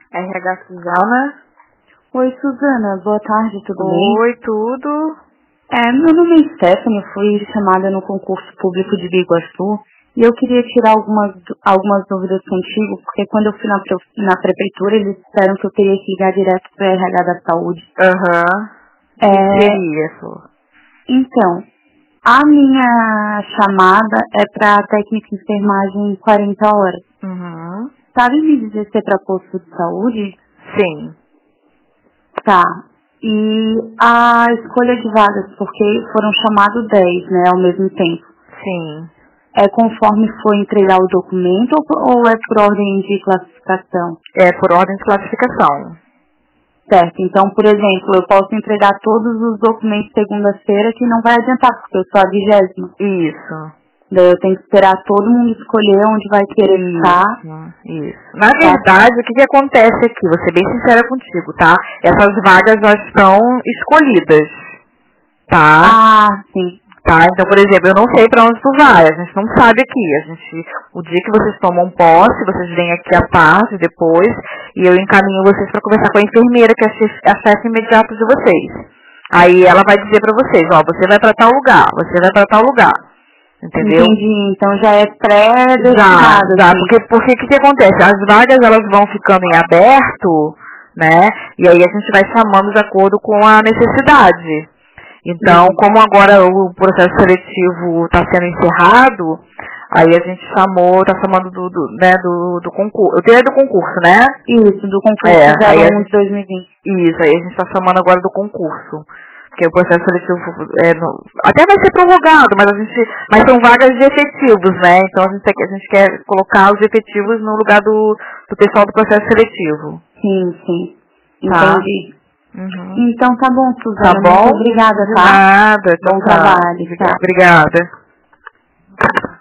RH Suzana. Oi, Suzana. Boa tarde, tudo bem? Oi, tudo. Meu nome é Stephanie, fui chamada no concurso público de Biguaçu e eu queria tirar algumas dúvidas contigo, porque quando eu fui na prefeitura, eles disseram que eu teria que ligar direto para a RH da saúde. Aham. O que seria, Flor? Então, a minha chamada é para técnica de enfermagem em 40 horas. Uhum. Sabe me dizer se é para posto de saúde? Sim. Tá. E a escolha de vagas, porque foram chamados 10, né, ao mesmo tempo. Sim. É conforme for entregar o documento ou é por ordem de classificação? É por ordem de classificação. Certo. Então, por exemplo, eu posso entregar todos os documentos segunda-feira que não vai adiantar, porque eu sou a 20ª. Isso. Daí eu tenho que esperar todo mundo escolher onde vai querer ficar. Isso. Na verdade, o que acontece aqui? Vou ser bem sincera contigo, tá? Essas vagas já estão escolhidas, tá? Ah, sim. Tá? Então, por exemplo, eu não sei pra onde tu vai, a gente não sabe aqui. O dia que vocês tomam posse, vocês vêm aqui à tarde depois, e eu encaminho vocês pra conversar com a enfermeira, que é a chefe imediata de vocês. Aí ela vai dizer pra vocês, ó, você vai pra tal lugar, você vai pra tal lugar. Entendeu? Entendi, então já é pré-destinado. Já, assim. porque o que acontece? As vagas elas vão ficando em aberto, né? E aí a gente vai chamando de acordo com a necessidade. Então, como agora o processo seletivo está sendo encerrado, aí a gente está chamando do concurso. Eu tenho do concurso, né? Isso, do concurso 01 de 2020. Isso, aí a gente está chamando agora do concurso. Porque o processo seletivo até vai ser prorrogado, mas são vagas de efetivos, né? Então a gente quer colocar os efetivos no lugar do pessoal do processo seletivo. Sim. Tá? Entendi. Uhum. Então tá bom, Suzana. Tá bom? Muito obrigada, tá? Nada. Bom trabalho. Tá. Obrigada.